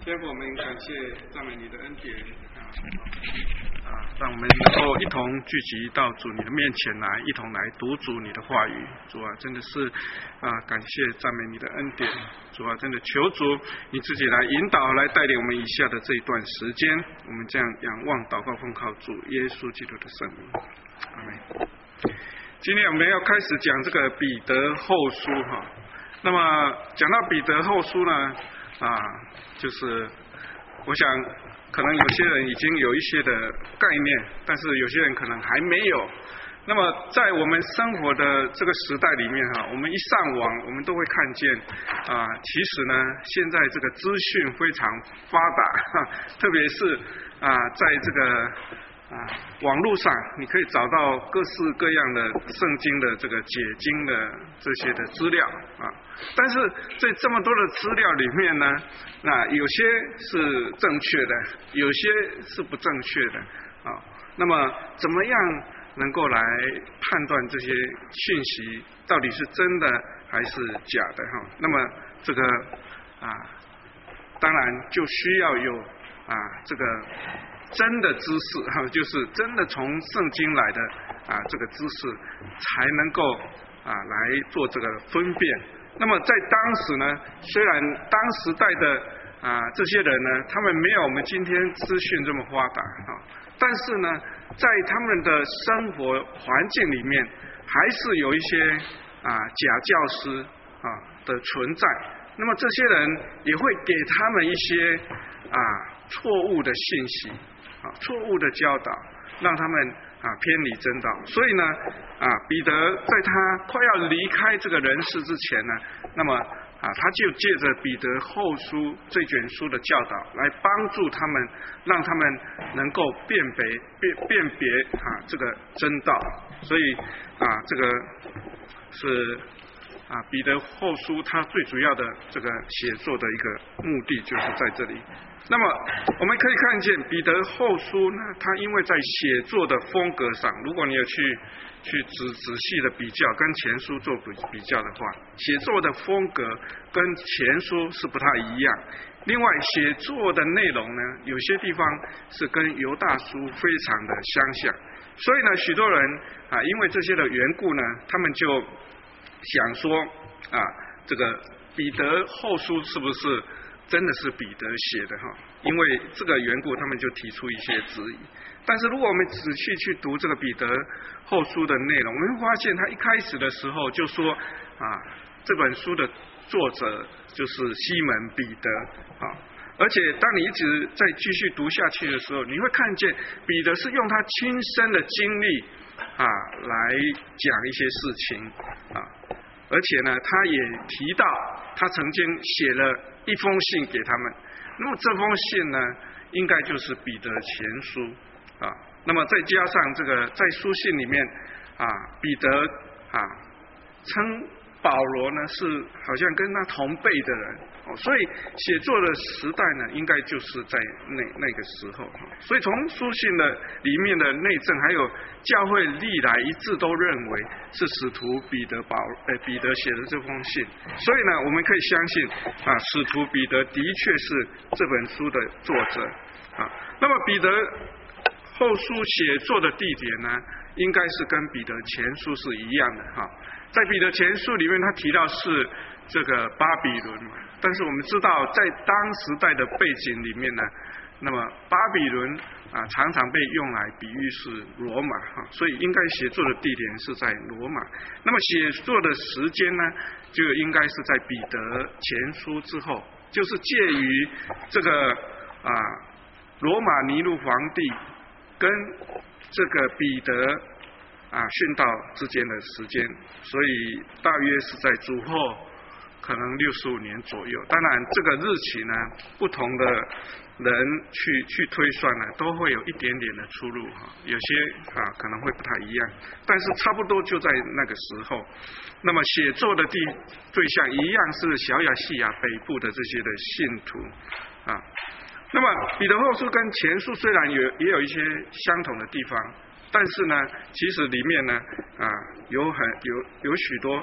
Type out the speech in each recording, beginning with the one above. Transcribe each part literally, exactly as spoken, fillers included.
天父，我们感谢赞美你的恩典啊啊，让我们能够一同聚集到主你的面前来，一同来读主你的话语。主啊，真的是啊，感谢赞美你的恩典。主啊，真的求主你自己来引导，来带领我们以下的这一段时间。我们这样仰望、祷告、奉靠主耶稣基督的圣名。阿们。今天我们要开始讲这个彼得后书哈。那么讲到彼得后书呢？啊，就是我想可能有些人已经有一些的概念，但是有些人可能还没有。那么在我们生活的这个时代里面哈，我们一上网，我们都会看见啊，其实呢，现在这个资讯非常发达，特别是啊，在这个啊，网络上你可以找到各式各样的圣经的这个解经的这些的资料啊，但是在这么多的资料里面呢，那有些是正确的，有些是不正确的啊。那么怎么样能够来判断这些讯息到底是真的还是假的哈？那么这个啊，当然就需要有啊这个。真的知识哈，就是真的从圣经来的啊，这个知识才能够啊来做这个分辨。那么在当时呢，虽然当时代的啊这些人呢，他们没有我们今天资讯这么发达啊，但是呢，在他们的生活环境里面，还是有一些啊假教师啊的存在。那么这些人也会给他们一些啊错误的信息。啊，错误的教导，让他们啊偏离真道。所以呢，啊，彼得在他快要离开这个人世之前呢，那么啊，他就借着彼得后书这卷书的教导，来帮助他们，让他们能够辨别辨辨别啊这个真道。所以啊，这个是啊彼得后书他最主要的这个写作的一个目的，就是在这里。那么我们可以看见彼得后书呢，他因为在写作的风格上，如果你有去去仔仔细的比较，跟前书做比比较的话，写作的风格跟前书是不太一样。另外，写作的内容呢，有些地方是跟犹大书非常的相像。所以呢，许多人啊，因为这些的缘故呢，他们就想说啊，这个彼得后书是不是真的是彼得写的哈？因为这个缘故，他们就提出一些质疑。但是如果我们仔细去读这个彼得后书的内容，我们会发现他一开始的时候就说啊，这本书的作者就是西门彼得啊。而且当你一直在继续读下去的时候，你会看见彼得是用他亲身的经历啊来讲一些事情啊。而且呢，他也提到他曾经写了一封信给他们，那么这封信呢，应该就是彼得前书啊。那么再加上这个在书信里面啊，彼得啊称保罗呢是好像跟他同辈的人哦，所以写作的时代呢，应该就是在那那个时候。所以从书信的里面的内证，还有教会历来一致都认为是使徒彼得保呃彼得写的这封信。所以呢，我们可以相信啊，使徒彼得的确是这本书的作者啊。那么彼得后书写作的地点呢，应该是跟彼得前书是一样的哈。在彼得前书里面，他提到是这个巴比伦嘛，但是我们知道，在当时代的背景里面呢，那么巴比伦啊常常被用来比喻是罗马哈，所以应该写作的地点是在罗马。那么写作的时间呢，就应该是在彼得前书之后，就是介于这个啊罗马尼禄皇帝跟这个彼得啊殉道之间的时间，所以大约是在主后可能六十五年左右。当然这个日期呢，不同的人去去推算呢，都会有一点点的出入哈，有些啊可能会不太一样，但是差不多就在那个时候。那么写作的地对象一样是小亚细亚北部的这些的信徒啊。那么彼得后书跟前书虽然有也有一些相同的地方，但是呢，其实里面呢啊有很有有许多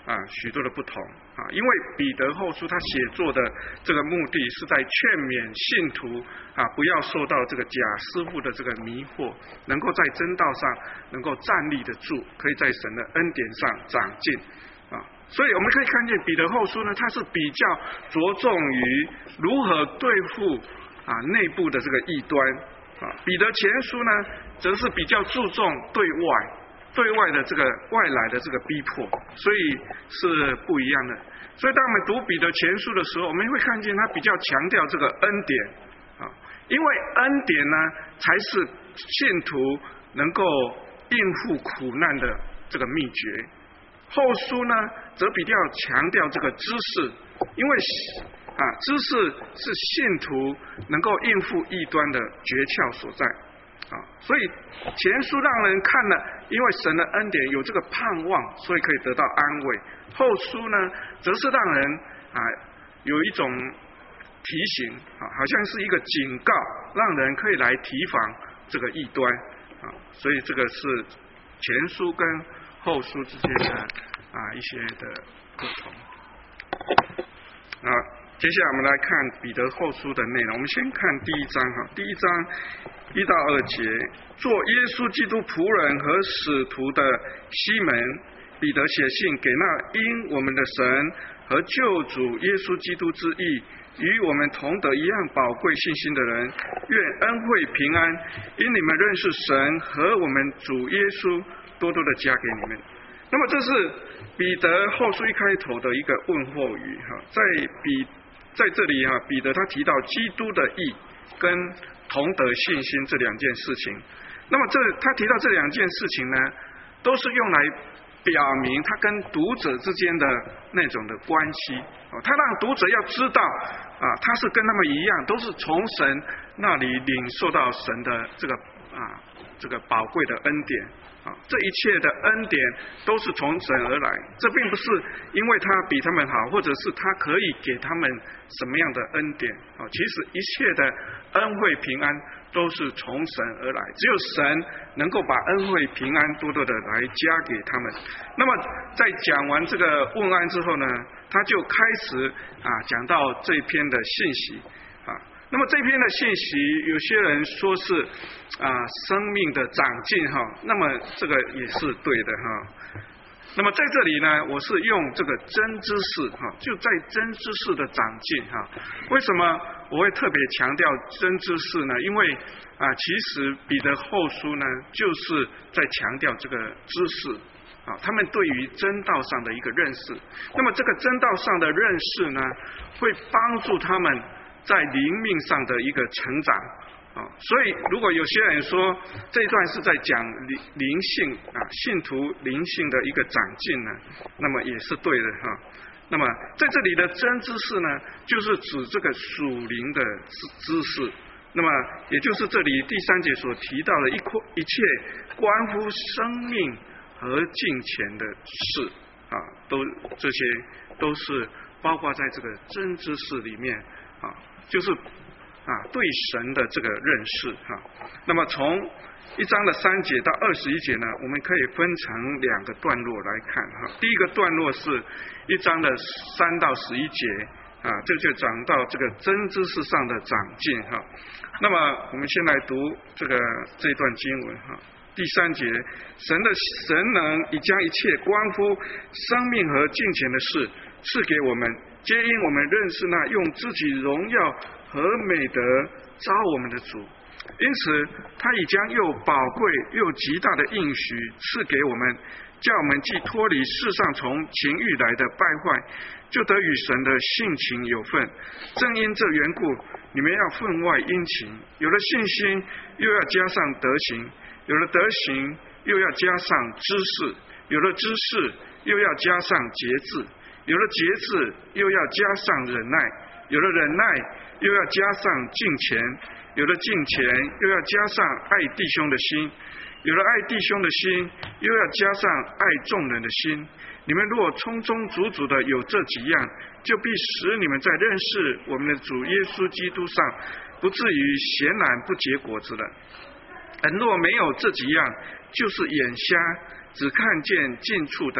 啊许多的不同啊，因为彼得后书他写作的这个目的是在劝勉信徒啊不要受到这个假师傅的这个迷惑，能够在真道上能够站立得住，可以在神的恩典上长进啊。所以我们可以看见彼得后书呢，它是比较着重于如何对付啊内部的这个异端啊，彼得前书呢，则是比较注重对外。对外的这个外来的这个逼迫，所以是不一样的。所以当我们读彼得前书的时候，我们会看见他比较强调这个恩典啊，因为恩典呢，才是信徒能够应付苦难的这个秘诀。后书呢，则比较强调这个知识，因为啊，知识是信徒能够应付异端的诀窍所在。啊，所以前书让人看了，因为神的恩典有这个盼望，所以可以得到安慰。后书呢，则是让人啊有一种提醒啊，好像是一个警告，让人可以来提防这个异端啊。所以这个是前书跟后书之间的啊一些的不同。啊，接下来我们来看彼得后书的内容。我们先看第一章哈，第一章一到二节，做耶稣基督仆人和使徒的西门彼得写信给那因我们的神和救主耶稣基督之义与我们同得一样宝贵信心的人，愿恩惠平安因你们认识神和我们主耶稣多多的加给你们。那么这是彼得后书一开头的一个问候语哈，在彼在这里哈，彼得他提到基督的义跟同得信心这两件事情。那么这他提到这两件事情呢，都是用来表明他跟读者之间的那种的关系。他让读者要知道啊，他是跟他们一样，都是从神那里领受到神的这个啊这个宝贵的恩典啊，这一切的恩典都是从神而来。这并不是因为他比他们好，或者是他可以给他们什么样的恩典啊，其实一切的恩惠平安都是从神而来，只有神能够把恩惠平安多多的来加给他们。那么在讲完这个问安之后呢，他就开始啊讲到这篇的信息啊。那么这篇的信息，有些人说是啊生命的长进哈，那么这个也是对的哈。那么在这里呢，我是用这个真知识哈，就在真知识的长进哈。为什么我会特别强调真知识呢？因为啊，其实彼得后书呢，就是在强调这个知识啊，他们对于真道上的一个认识。那么这个真道上的认识呢，会帮助他们在灵命上的一个成长啊。所以如果有些人说这一段是在讲灵灵性啊，信徒灵性的一个长进呢，那么也是对的哈。那么在这里的真知识呢，就是指这个属灵的知识。那么也就是这里第三节所提到的一一切关乎生命和敬虔的事啊，都这些都是包括在这个真知识里面啊，就是啊对神的这个认识哈。那么从一章的三节到二十一节呢，我们可以分成两个段落来看哈。第一个段落是一章的三到十一节啊，这就讲到这个真知识上的长进哈。那么我们先来读这个这段经文哈。第三节，神的神能已将一切关乎生命和敬虔的事赐给我们，皆因我们认识那用自己荣耀和美德召我们的主。因此他已将又宝贵又极大的应许赐给我们，叫我们既脱离世上从情欲来的败坏，就得与神的性情有份。正因这缘故，你们要分外殷勤，有了信心又要加上德行，有了德行又要加上知识，有了知识又要加上节制，有了节制又要加上忍耐，有了忍耐又要加上敬虔，有了敬虔又要加上爱弟兄的心，有了爱弟兄的心又要加上爱众人的心。你们若充充足足的有这几样，就必使你们在认识我们的主耶稣基督上不至于闲懒不结果子了。人若没有这几样，就是眼瞎，只看见近处的，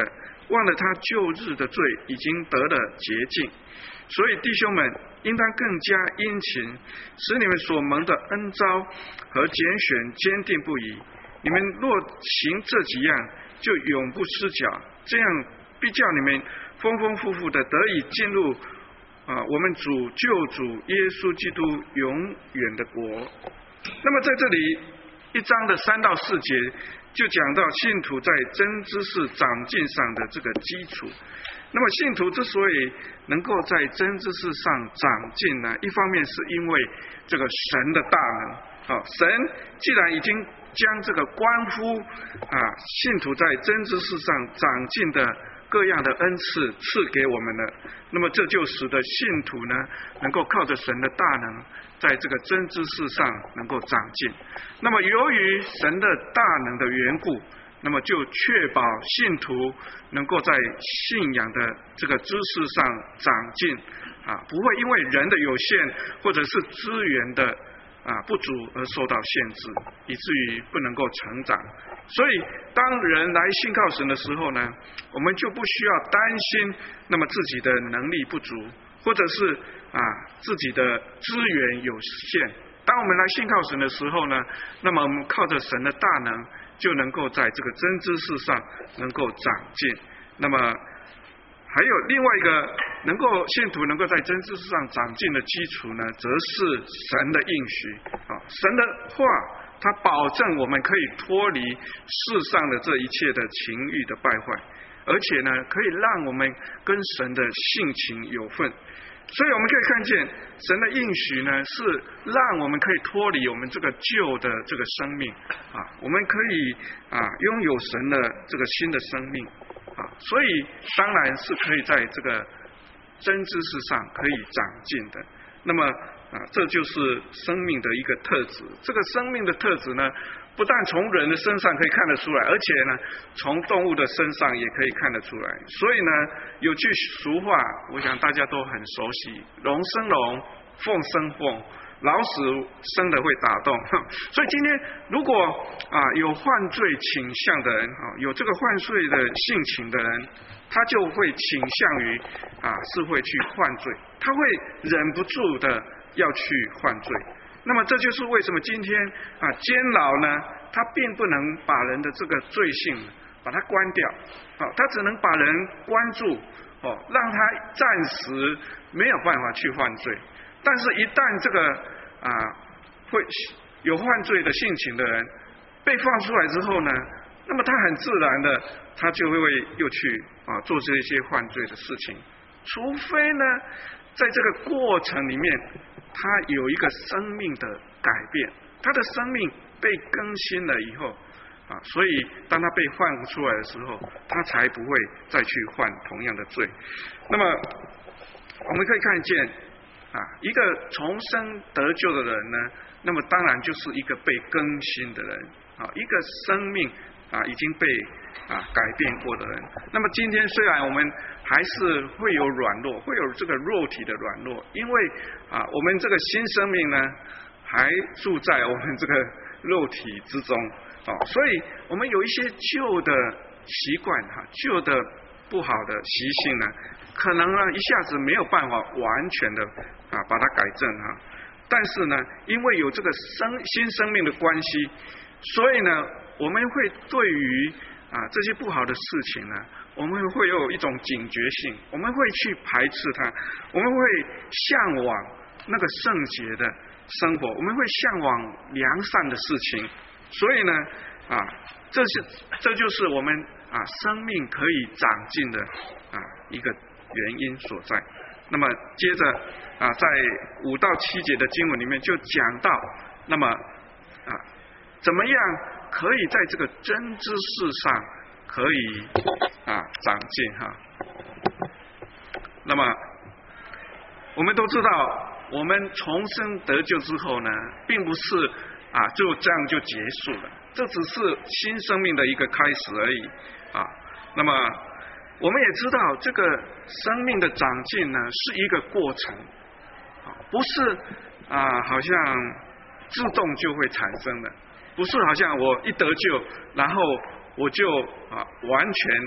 忘了他旧日的罪已经得了洁净。所以弟兄们，应当更加殷勤，使你们所蒙的恩召和拣选坚定不移。你们若行这几样，就永不失脚，这样必叫你们丰丰富富的得以进入啊，我们主救主耶稣基督永远的国。那么在这里一章的三到四节就讲到信徒在真知识长进上的这个基础。那么信徒之所以能够在真知识上长进呢，一方面是因为这个神的大能。好，神既然已经将这个关乎啊信徒在真知识上长进的各样的恩赐赐给我们了，那么这就使得信徒呢能够靠着神的大能，在这个真知识上能够长进。那么由于神的大能的缘故，那么就确保信徒能够在信仰的这个知识上长进啊，不会因为人的有限或者是资源的啊不足而受到限制，以至于不能够成长。所以当人来信靠神的时候呢，我们就不需要担心那么自己的能力不足，或者是啊自己的资源有限。当我们来信靠神的时候呢，那么我们靠着神的大能，就能够在这个真知识上能够长进。那么还有另外一个能够信徒能够在真知识上长进的基础呢，则是神的应许啊，神的话，它保证我们可以脱离世上的这一切的情欲的败坏，而且呢，可以让我们跟神的性情有份。所以我们可以看见神的应许呢，是让我们可以脱离我们这个旧的这个生命啊，我们可以啊拥有神的这个新的生命啊，所以当然是可以在这个真知识上可以长进的。那么啊，这就是生命的一个特质。这个生命的特质呢，不但从人的身上可以看得出来，而且呢，从动物的身上也可以看得出来。所以呢，有句俗话，我想大家都很熟悉：龙生龙，凤生凤，老鼠生的会打洞。所以今天如果啊有犯罪倾向的人啊，有这个犯罪的性情的人，他就会倾向于啊是会去犯罪，他会忍不住的要去犯罪。那么这就是为什么今天啊监牢呢，它并不能把人的这个罪性把它关掉，哦，它只能把人关住，哦，让他暂时没有办法去犯罪。但是，一旦这个啊会有犯罪的性情的人被放出来之后呢，那么他很自然的，他就会又去啊做这些犯罪的事情，除非呢，在这个过程里面，他有一个生命的改变，他的生命被更新了以后啊，所以当他被放出来的时候，他才不会再去犯同样的罪。那么我们可以看见啊，一个重生得救的人呢，那么当然就是一个被更新的人啊，一个生命啊已经被啊改变过的人。那么今天虽然我们还是会有软弱，会有这个肉体的软弱，因为啊我们这个新生命呢还住在我们这个肉体之中啊，所以我们有一些旧的习惯哈，旧的不好的习性呢，可能呢一下子没有办法完全的啊把它改正哈。但是呢，因为有这个生新生命的关系，所以呢，我们会对于啊这些不好的事情呢，我们会有一种警觉性，我们会去排斥它，我们会向往那个圣洁的生活，我们会向往良善的事情。所以呢，啊，这是这就是我们啊生命可以长进的啊一个原因所在。那么接着啊，在五到七节的经文里面就讲到，那么啊，怎么样可以在这个真知识上可以啊长进哈？那么我们都知道，我们重生得救之后呢，并不是啊就这样就结束了，这只是新生命的一个开始而已啊。那么我们也知道，这个生命的长进呢是一个过程，不是啊好像自动就会产生的，不是好像我一得救，然后我就啊完全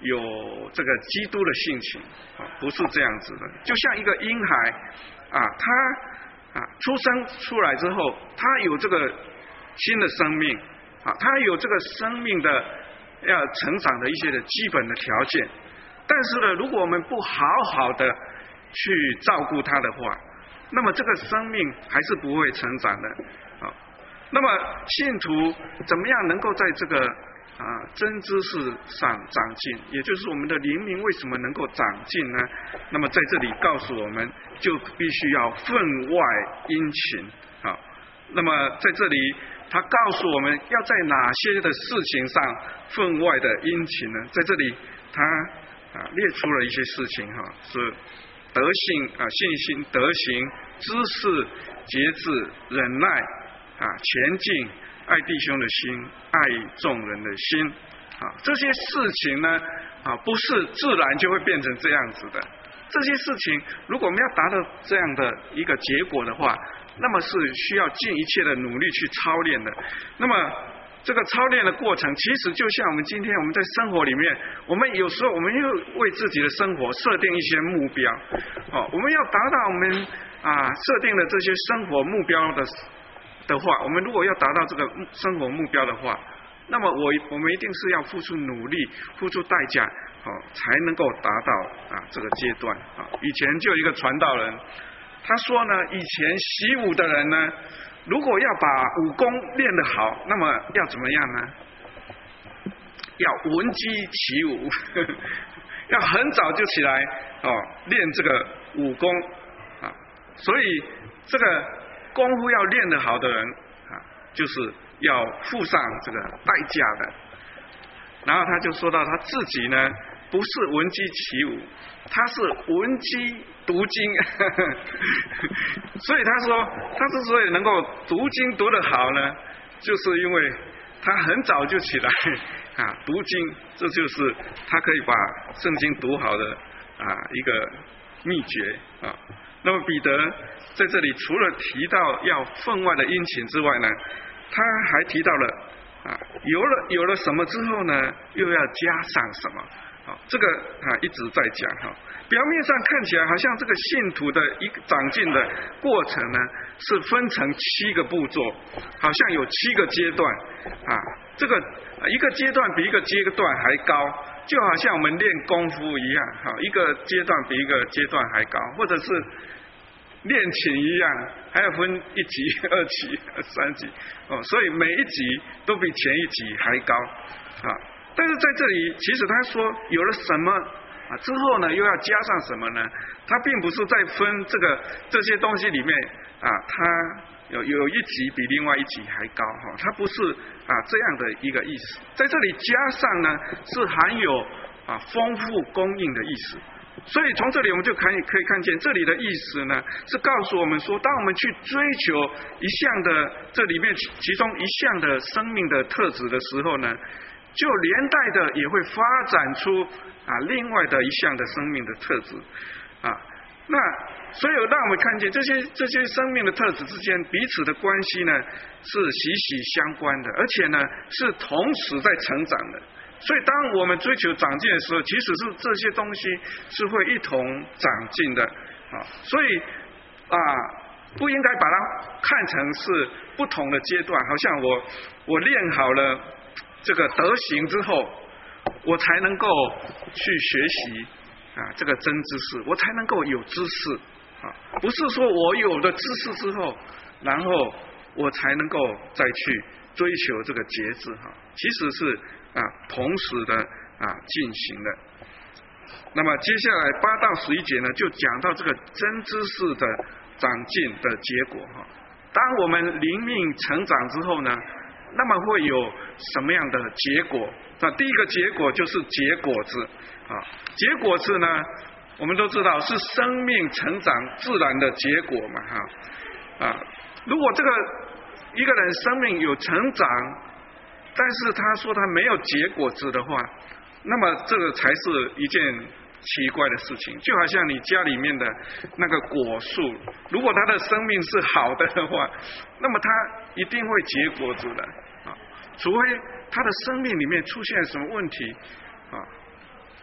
有这个基督的性情啊，不是这样子的。就像一个婴孩啊，他啊出生出来之后，他有这个新的生命啊，他有这个生命的要成长的一些的基本的条件。但是呢，如果我们不好好的去照顾他的话，那么这个生命还是不会成长的啊。那么信徒怎么样能够在这个啊真知识上长进？也就是我们的灵命为什么能够长进呢？那么在这里告诉我们，就必须要分外殷勤啊。那么在这里，他告诉我们要在哪些的事情上分外的殷勤呢？在这里，他啊列出了一些事情哈，是德性啊、信心、德行、知识、节制、忍耐啊、前进、爱弟兄的心、爱众人的心啊，这些事情呢啊，不是自然就会变成这样子的。这些事情，如果我们要达到这样的一个结果的话，那么是需要尽一切的努力去操练的。那么这个操练的过程，其实就像我们今天我们在生活里面，我们有时候我们又为自己的生活设定一些目标，哦，我们要达到我们啊设定的这些生活目标的的话，我们如果要达到这个生活目标的话，那么我我们一定是要付出努力、付出代价，哦，才能够达到啊这个阶段啊。以前就有一个传道人，他说呢，以前习武的人呢，如果要把武功练得好，那么要怎么样呢？要闻鸡起舞，要很早就起来哦，练这个武功啊。所以这个功夫要练得好的人啊，就是要付上这个代价的。然后他就说到他自己呢，不是闻鸡起舞，他是闻鸡读经。所以他说，他之所以能够读经读得好呢，就是因为他很早就起来啊读经，这就是他可以把圣经读好的啊一个秘诀啊。那么彼得在这里除了提到要分外的殷勤之外呢，他还提到了啊有了有了什么之后呢，又要加上什么。好，这个啊一直在讲哈。表面上看起来好像这个信徒的一个长进的过程呢，是分成七个步骤，好像有七个阶段啊。这个一个阶段比一个阶段还高，就好像我们练功夫一样，哈，一个阶段比一个阶段还高，或者是练琴一样，还要分一级、二级、三级哦，所以每一级都比前一级还高啊。但是在这里，其实他说有了什么啊之后呢，又要加上什么呢？他并不是在分这个这些东西里面啊，他有有一级比另外一级还高哈，它不是啊这样的一个意思。在这里加上呢，是含有啊丰富供应的意思。所以从这里我们就可以可以看见，这里的意思呢，是告诉我们说，当我们去追求一项的这里面其中一项的生命的特质的时候呢，就连带的也会发展出啊另外的一项的生命的特质啊。那所以让我们看见这些这些生命的特质之间彼此的关系呢，是息息相关的，而且呢是同时在成长的。所以当我们追求长进的时候，其实是这些东西是会一同长进的啊。所以啊，不应该把它看成是不同的阶段，好像我我练好了这个德行之后，我才能够去学习啊这个真知识，我才能够有知识啊，不是说我有了知识之后，然后我才能够再去追求这个节制哈，其实是啊同时的啊进行的。那么接下来八到十一节呢，就讲到这个真知识的长进的结果哈。当我们灵命成长之后呢，那么会有什么样的结果？那第一个结果就是结果子啊，结果子呢，我们都知道是生命成长自然的结果嘛哈啊。如果这个一个人生命有成长，但是他说他没有结果子的话，那么这个才是一件奇怪的事情。就好像你家里面的那个果树，如果它的生命是好的的话，那么它一定会结果子的啊，除非它的生命里面出现什么问题啊，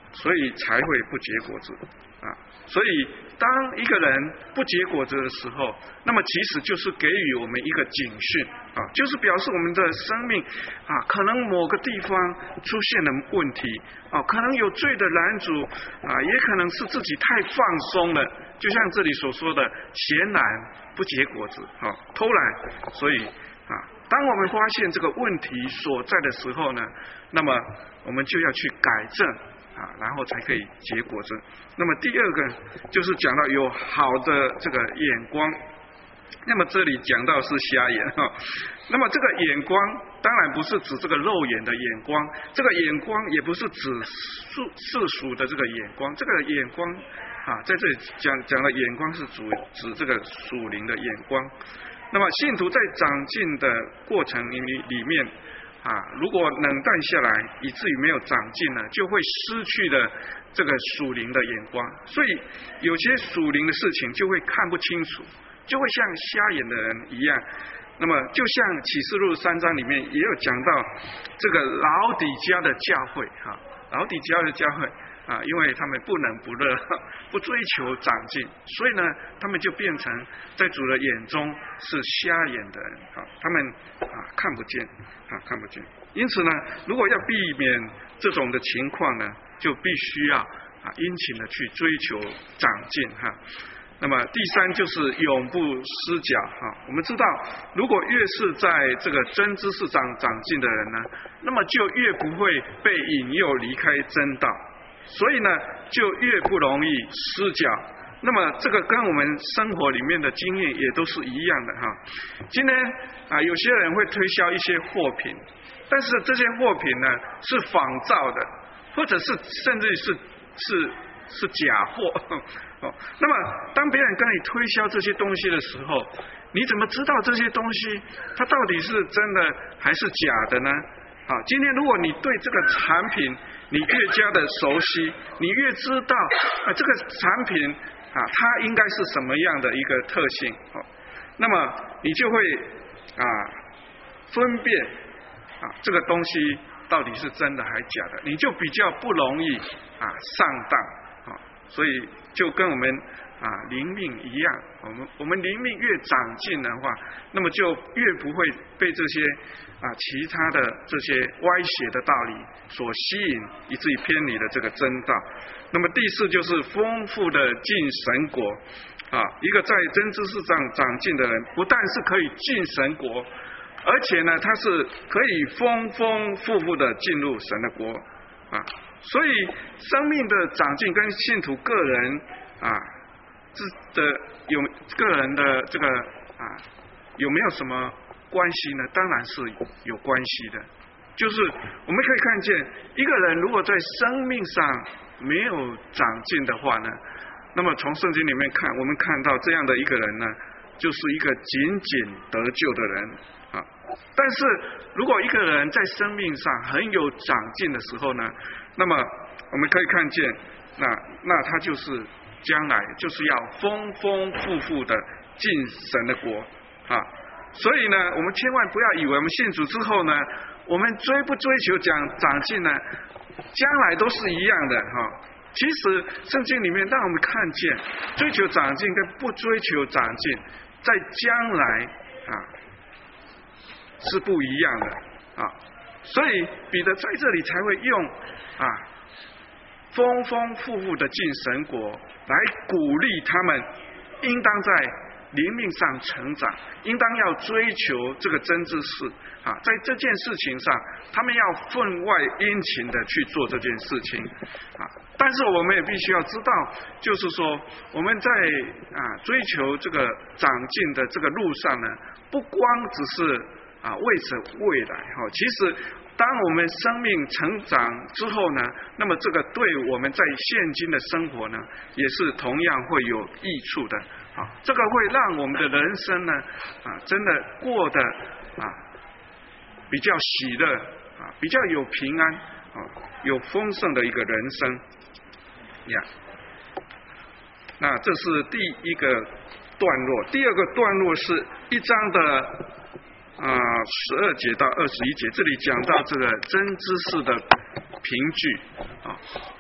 所以才会不结果子啊。所以当一个人不结果子的时候，那么其实就是给予我们一个警讯啊，就是表示我们的生命啊，可能某个地方出现了问题啊，可能有罪的拦阻啊，也可能是自己太放松了，就像这里所说的闲懒不结果子啊，偷懒。所以啊，当我们发现这个问题所在的时候呢，那么我们就要去改正啊，然后才可以结果子。那么第二个就是讲到有好的这个眼光，那么这里讲到是瞎眼哈。那么这个眼光当然不是指这个肉眼的眼光，这个眼光也不是指世世俗的这个眼光，这个眼光啊，在这里讲讲的眼光是指指这个属灵的眼光。那么信徒在长进的过程里里面啊，如果冷淡下来，以至于没有长进呢，就会失去了这个属灵的眼光。所以有些属灵的事情就会看不清楚，就会像瞎眼的人一样。那么就像启示录三章里面也有讲到这个老底嘉的教会哈，老底嘉的教会啊，因为他们不冷不热，不追求长进，所以呢，他们就变成在主的眼中是瞎眼的人啊，他们啊看不见啊看不见。因此呢，如果要避免这种的情况呢，就必须要啊殷勤的去追求长进哈。那么第三就是永不失脚哈。我们知道，如果越是在这个真知识上长进的人呢，那么就越不会被引诱离开真道。所以呢，就越不容易失脚。那么这个跟我们生活里面的经验也都是一样的哈。今天啊，有些人会推销一些货品，但是这些货品呢是仿造的，或者是甚至是是是假货哦。那么当别人跟你推销这些东西的时候，你怎么知道这些东西它到底是真的还是假的呢？好，今天如果你对这个产品你越加的熟悉，你越知道啊这个产品啊它应该是什么样的一个特性哦，那么你就会啊分辨啊这个东西到底是真的还是假的，你就比较不容易啊上当啊。所以就跟我们啊灵命一样，我们我们灵命越长进的话，那么就越不会被这些啊其他的这些歪斜的道理所吸引，以至于偏离了这个真道。那么第四就是丰富的进神国啊，一个在真知识上长进的人，不但是可以进神国，而且呢他是可以丰丰富富的进入神的国啊。所以生命的长进跟信徒个人啊的有个人的这个啊有没有什么关系呢？当然是有关系的。就是我们可以看见，一个人如果在生命上没有长进的话呢，那么从圣经里面看，我们看到这样的一个人呢，就是一个仅仅得救的人啊。但是如果一个人在生命上很有长进的时候呢，那么我们可以看见，那那他就是将来就是要丰丰富富的进神的国啊。所以呢，我们千万不要以为我们信主之后呢，我们追不追求长长进呢，将来都是一样的哈。其实圣经里面让我们看见，追求长进跟不追求长进，在将来啊是不一样的啊。所以彼得在这里才会用啊丰丰富富的进神国来鼓励他们，应当在灵命上成长，应当要追求这个真知识啊，在这件事情上，他们要分外殷勤的去做这件事情啊。但是我们也必须要知道，就是说我们在啊追求这个长进的这个路上呢，不光只是啊为着未来哈，其实当我们生命成长之后呢，那么这个对我们在现今的生活呢，也是同样会有益处的啊。这个会让我们的人生呢啊，真的过得啊比较喜乐啊，比较有平安啊，有丰盛的一个人生呀。那这是第一个段落，第二个段落是一章的啊，十二节到二十一节，这里讲到这个真知识的凭据啊。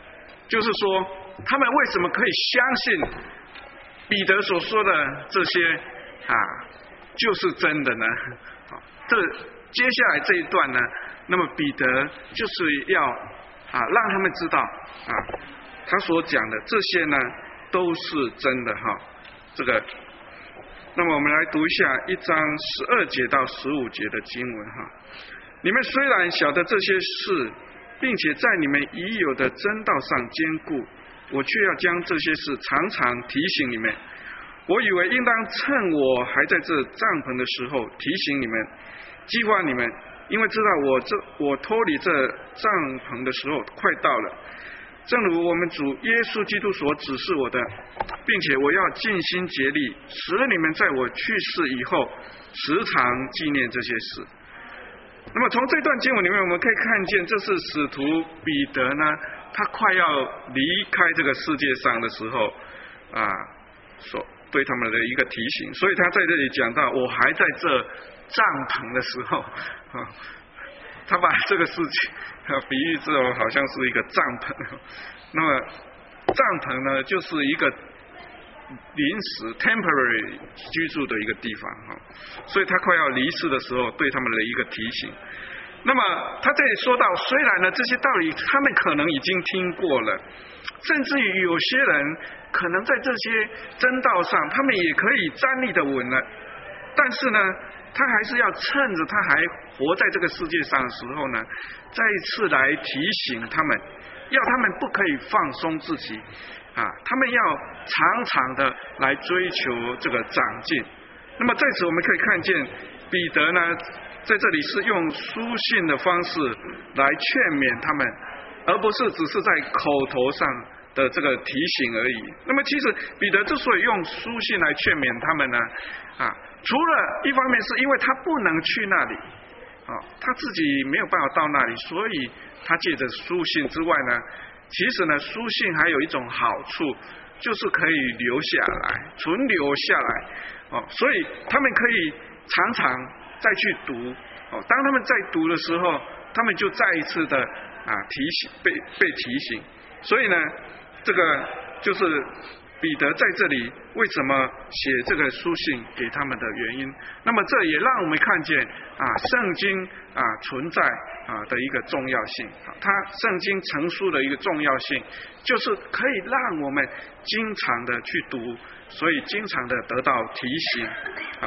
就是说他们为什么可以相信彼得所说的这些啊就是真的呢？啊，这接下来这一段呢，那么彼得就是要啊让他们知道啊，他所讲的这些呢都是真的哈。这个，那么我们来读一下一章十二节到十五节的经文哈。你们虽然晓得这些事，并且在你们已有的真道上坚固，我却要将这些事常常提醒你们。我以为应当趁我还在这帐篷的时候提醒你们，激发你们，因为知道我这我脱离这帐篷的时候快到了。正如我们主耶稣基督所指示我的，并且我要尽心竭力，使你们在我去世以后时常纪念这些事。那么从这段经文里面，我们可以看见，这是使徒彼得呢，他快要离开这个世界上的时候啊，所对他们的一个提醒。所以他在这里讲到，我还在这帐篷的时候啊，他把这个事情比喻之后好像是一个帐篷。那么帐篷呢，就是一个临时 temporary 居住的一个地方哈，所以他快要离世的时候对他们的一个提醒。那么他这里说到，虽然呢这些道理他们可能已经听过了，甚至于有些人可能在这些真道上他们也可以站立的稳了，但是呢他还是要趁着他还活在这个世界上的时候呢，再一次来提醒他们，要他们不可以放松自己啊，他们要常常的来追求这个长进。那么在此我们可以看见彼得呢在这里是用书信的方式来劝勉他们，而不是只是在口头上的这个提醒而已。那么其实彼得之所以用书信来劝勉他们呢啊，除了一方面是因为他不能去那里啊，他自己没有办法到那里，所以他借着书信之外呢，其实呢书信还有一种好处，就是可以留下来，存留下来哦，所以他们可以常常再去读哦。当他们在读的时候，他们就再一次的啊提醒被被提醒。所以呢，这个就是彼得在这里为什么写这个书信给他们的原因。那么这也让我们看见啊圣经啊存在啊的一个重要性。它圣经成书的一个重要性，就是可以让我们经常的去读，所以经常的得到提醒啊。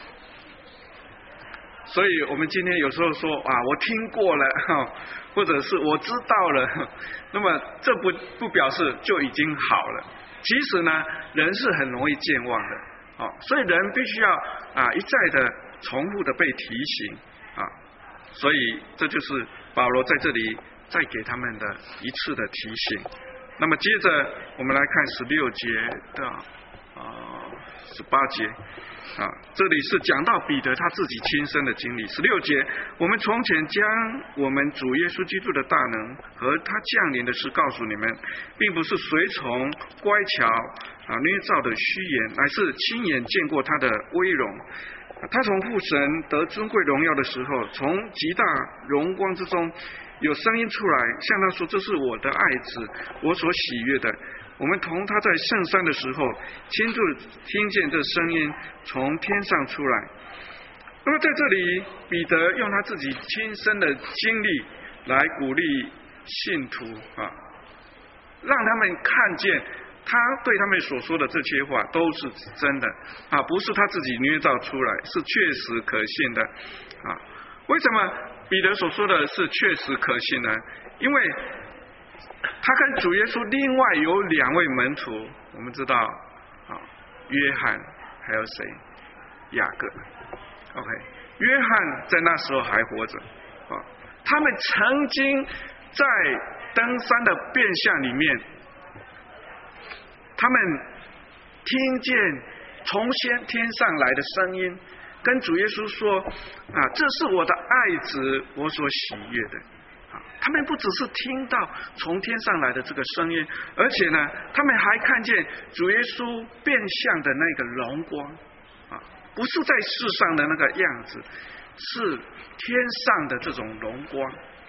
所以我们今天有时候说啊，我听过了，或者是我知道了，那么这不不表示就已经好了。其实呢，人是很容易健忘的，哦，所以人必须要啊一再的重复的被提醒啊，所以这就是保罗在这里再给他们的一次的提醒。那么接着我们来看十六节的啊十八节。啊，这里是讲到彼得他自己亲身的经历。十六节，我们从前将我们主耶稣基督的大能和他降临的事告诉你们，并不是随从乖巧啊捏造的虚言，乃是亲眼见过他的威荣。他从父神得尊贵荣耀的时候，从极大荣光之中有声音出来，向他说：“这是我的爱子，我所喜悦的。”我们同他在圣山的时候，亲自听见这声音从天上出来。那么在这里，彼得用他自己亲身的经历来鼓励信徒啊，让他们看见他对他们所说的这些话都是真的啊，不是他自己捏造出来，是确实可信的啊。为什么彼得所说的是确实可信呢？因为他跟主耶稣另外有两位门徒，我们知道啊，约翰还有谁？雅各。OK， 约翰在那时候还活着啊。他们曾经在登山的变相里面，他们听见从先天上来的声音，跟主耶稣说啊，这是我的爱子，我所喜悦的。他们不只是听到从天上来的这个声音，而且呢，他们还看见主耶稣变相的那个荣光啊，不是在世上的那个样子，是天上的这种荣光。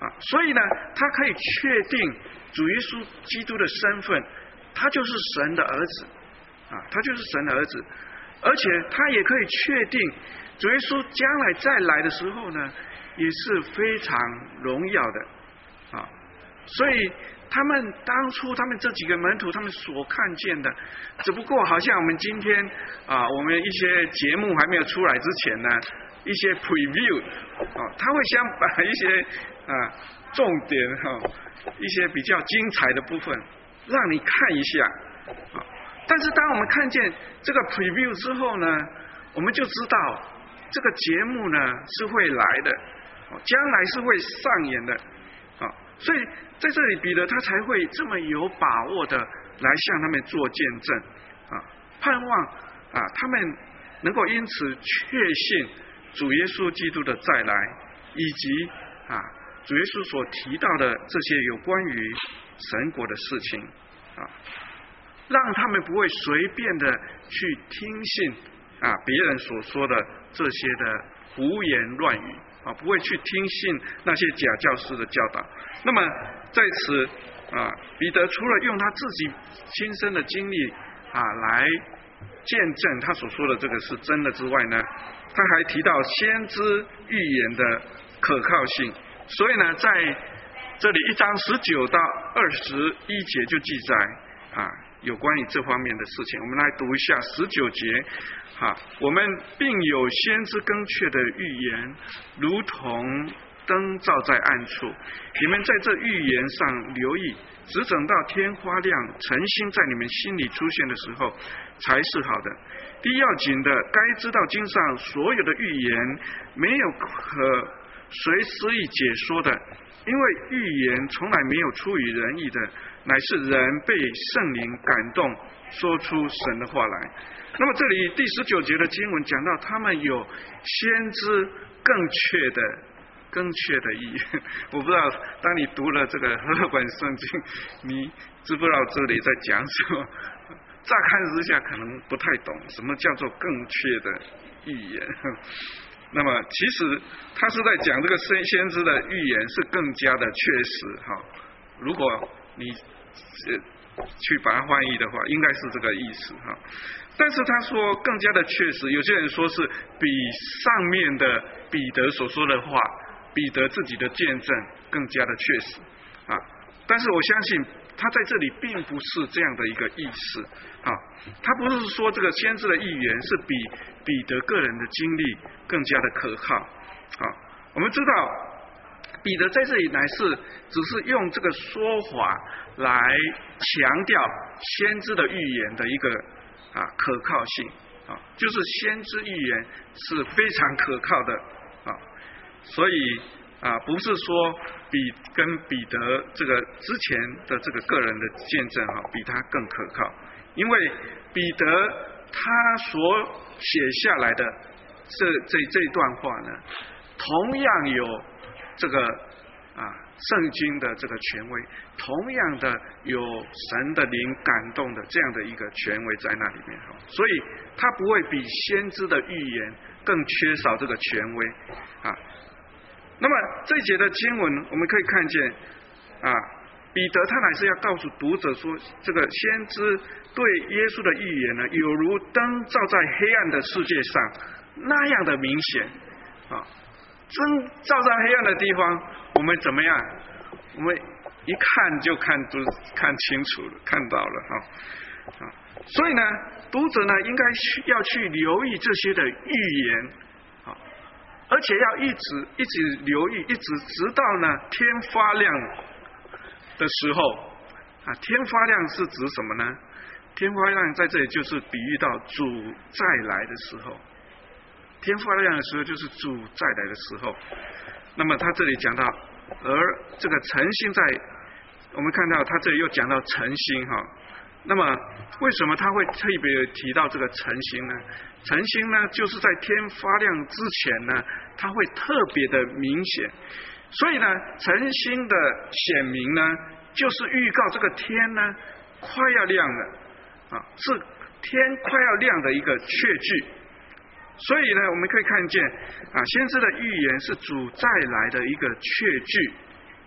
啊，所以呢，他可以确定主耶稣基督的身份，他就是神的儿子啊，他就是神的儿子，而且他也可以确定主耶稣将来再来的时候呢，也是非常荣耀的啊，所以他们当初他们这几个门徒他们所看见的，只不过好像我们今天啊，我们一些节目还没有出来之前呢，一些 preview 啊，他会想把一些啊重点哈、啊，一些比较精彩的部分让你看一下啊。但是当我们看见这个 preview 之后呢，我们就知道这个节目呢是会来的，将来是会上演的啊。所以在这里彼得他才会这么有把握的来向他们做见证啊，盼望啊他们能够因此确信主耶稣基督的再来，以及啊主耶稣所提到的这些有关于神国的事情啊，让他们不会随便的去听信啊别人所说的这些的胡言乱语啊，不会去听信那些假教师的教导。那么在此啊，彼得除了用他自己亲身的经历啊来见证他所说的这个是真的之外呢，他还提到先知预言的可靠性。所以呢，在这里一章十九到二十一节就记载啊有关于这方面的事情。我们来读一下十九节啊，我们并有先知更确的预言，如同灯照在暗处，你们在这预言上留意，只等到天发亮，晨星在你们心里出现的时候，才是好的。第一要紧的，该知道经上所有的预言没有可随私意解说的，因为预言从来没有出于人意的，乃是人被圣灵感动，说出神的话来。那么这里第十九节的经文讲到，他们有先知更确的更确的意义。我不知道当你读了这个和合本圣经，你知不知道这里在讲什么？乍看之下可能不太懂什么叫做更确的预言。那么其实他是在讲这个先知的预言是更加的确实哈。如果你去把它翻译的话，应该是这个意思哈。但是他说更加的确实，有些人说是比上面的彼得所说的话，彼得自己的见证更加的确实啊。但是我相信他在这里并不是这样的一个意思啊，他不是说这个先知的预言是比彼得个人的经历更加的可靠啊。我们知道彼得在这里乃是只是用这个说法来强调先知的预言的一个啊可靠性啊，就是先知预言是非常可靠的啊，所以啊不是说比跟彼得这个之前的这个个人的见证啊比他更可靠，因为彼得他所写下来的这这这段话呢，同样有这个啊圣经的这个权威，同样的有神的灵感动的这样的一个权威在那里面，所以他不会比先知的预言更缺少这个权威啊。那么这一节的经文我们可以看见啊，彼得他乃是要告诉读者说，这个先知对耶稣的预言呢，有如灯照在黑暗的世界上那样的明显啊。灯照在黑暗的地方，我们怎么样？我们一看就看都看清楚了，看到了哈啊。所以呢，读者呢应该去要去留意这些的预言啊，而且要一直一直留意，一直直到呢天发亮的时候啊。天发亮是指什么呢？天发亮在这里就是比喻到主再来的时候。天发亮的时候就是主再来的时候。那么他这里讲到，而这个晨星在，我们看到他这里又讲到晨星哈。那么为什么他会特别提到这个晨星呢？晨星呢，就是在天发亮之前呢，它会特别的明显。所以呢，晨星的显明呢，就是预告这个天呢快要亮了啊，是天快要亮的一个确据。所以呢，我们可以看见啊，先知的预言是主再来的一个确据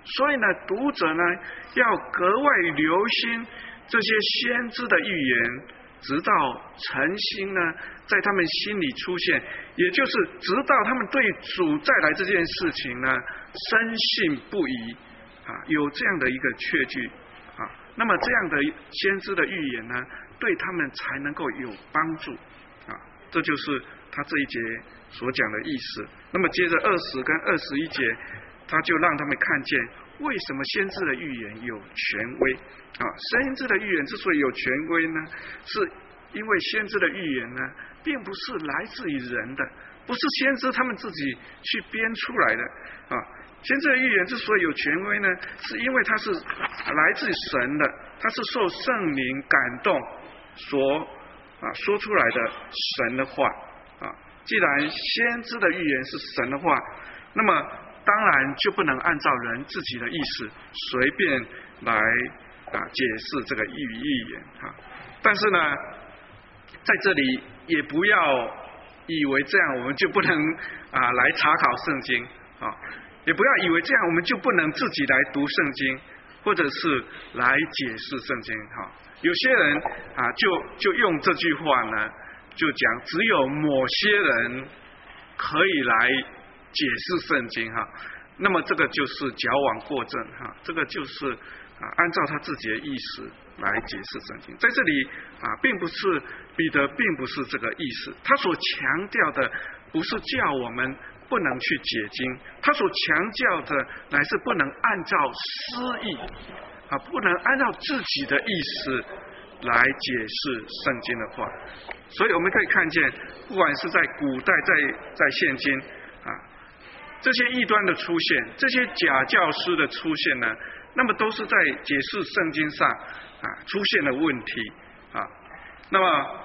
所以呢，读者呢要格外留心这些先知的预言，直到诚心呢在他们心里出现，也就是直到他们对主再来这件事情呢深信不疑啊，有这样的一个确据啊，那么这样的先知的预言呢，对他们才能够有帮助啊，这就是他这一节所讲的意思。那么接着二十跟二十一节，他就让他们看见为什么先知的预言有权威啊？先知的预言之所以有权威呢，是因为先知的预言呢，并不是来自于人的，不是先知他们自己去编出来的啊。先知的预言之所以有权威呢，是因为它是来自神的，它是受圣灵感动所啊说出来的神的话啊。既然先知的预言是神的话，那么当然就不能按照人自己的意思随便来啊解释这个预预言啊。但是呢，在这里也不要以为这样我们就不能啊来查考圣经啊，也不要以为这样我们就不能自己来读圣经，或者是来解释圣经哈。有些人啊就就用这句话呢，就讲只有某些人可以来解释圣经哈，那么这个就是矫枉过正哈，这个就是啊按照他自己的意思来解释圣经。在这里啊，并不是彼得并不是这个意思，他所强调的不是叫我们不能去解经，他所强调的乃是不能按照私意啊，不能按照自己的意思来解释圣经的话。所以我们可以看见，不管是在古代在在现今啊，这些异端的出现，这些假教师的出现呢，那么都是在解释圣经上啊出现了问题啊。那么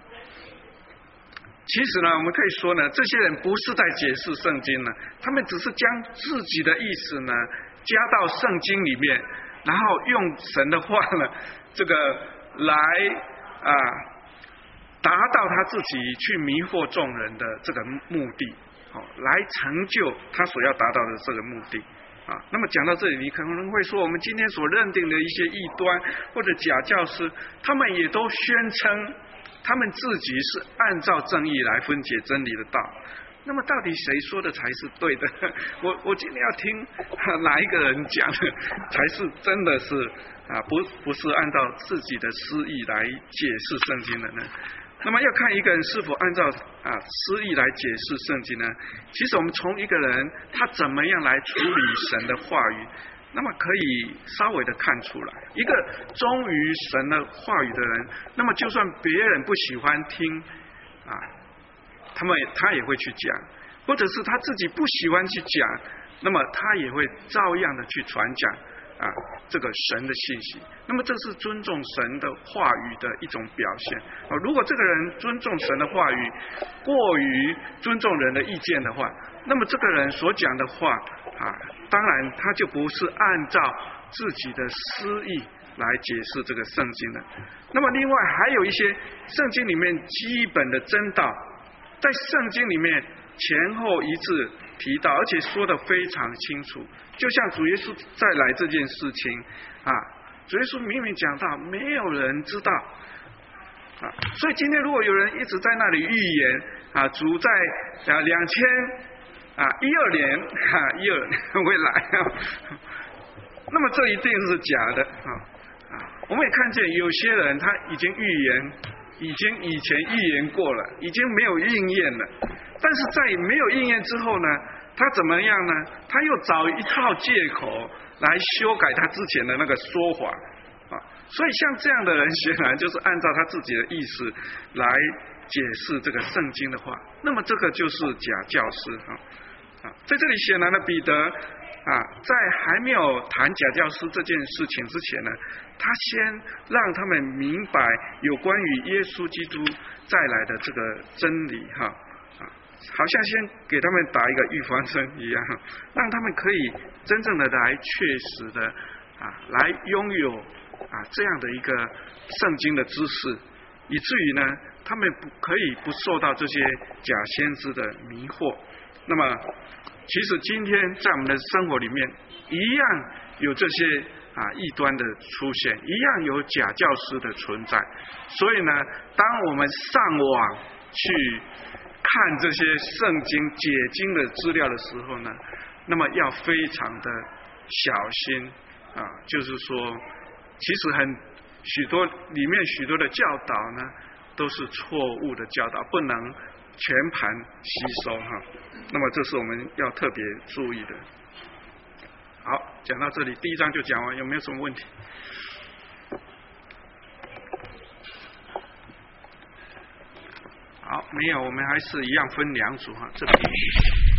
其实呢，我们可以说呢，这些人不是在解释圣经呢，他们只是将自己的意思呢加到圣经里面，然后用神的话呢，这个来啊达到他自己去迷惑众人的这个目的，好，来成就他所要达到的这个目的啊。那么讲到这里，你可能会说，我们今天所认定的一些异端或者假教师，他们也都宣称他们自己是按照正义来分解真理的道。那么到底谁说的才是对的？我我今天要听哪一个人讲的才是真的是啊不不是按照自己的私意来解释圣经的呢？那么要看一个人是否按照啊私意来解释圣经呢？其实我们从一个人他怎么样来处理神的话语，那么可以稍微的看出来，一个忠于神的话语的人，那么就算别人不喜欢听啊，他们他也会去讲，或者是他自己不喜欢去讲，那么他也会照样的去传讲啊这个神的信息。那么这是尊重神的话语的一种表现啊。如果这个人尊重神的话语，过于尊重人的意见的话，那么这个人所讲的话啊，当然他就不是按照自己的私意来解释这个圣经的。那么另外还有一些圣经里面基本的真道，在圣经里面前后一致提到，而且说得非常清楚。就像主耶稣再来这件事情啊，主耶稣明明讲到没有人知道啊，所以今天如果有人一直在那里预言啊，主在啊两千啊一二年啊一二年会来啊，那么这一定是假的啊啊！我们也看见有些人他已经预言，已经以前预言过了，已经没有应验了，但是在没有应验之后呢，他怎么样呢？他又找一套借口来修改他之前的那个说法啊！所以像这样的人，显然就是按照他自己的意思来解释这个圣经的话，那么这个就是假教师啊！啊，在这里显然的彼得啊，在还没有谈假教师这件事情之前呢，他先让他们明白有关于耶稣基督再来的这个真理哈。好像先给他们打一个预防针一样，让他们可以真正的来确实的啊，来拥有啊这样的一个圣经的知识，以至于呢，他们不可以不受到这些假先知的迷惑。那么其实今天在我们的生活里面，一样有这些啊异端的出现，一样有假教师的存在。所以呢，当我们上网去看这些圣经解经的资料的时候呢，那么要非常的小心啊，就是说，其实很许多里面许多的教导呢，都是错误的教导，不能全盘吸收哈。那么这是我们要特别注意的。好，讲到这里，第一章就讲完，有没有什么问题？好，没有，我们还是一样分两组哈，这里。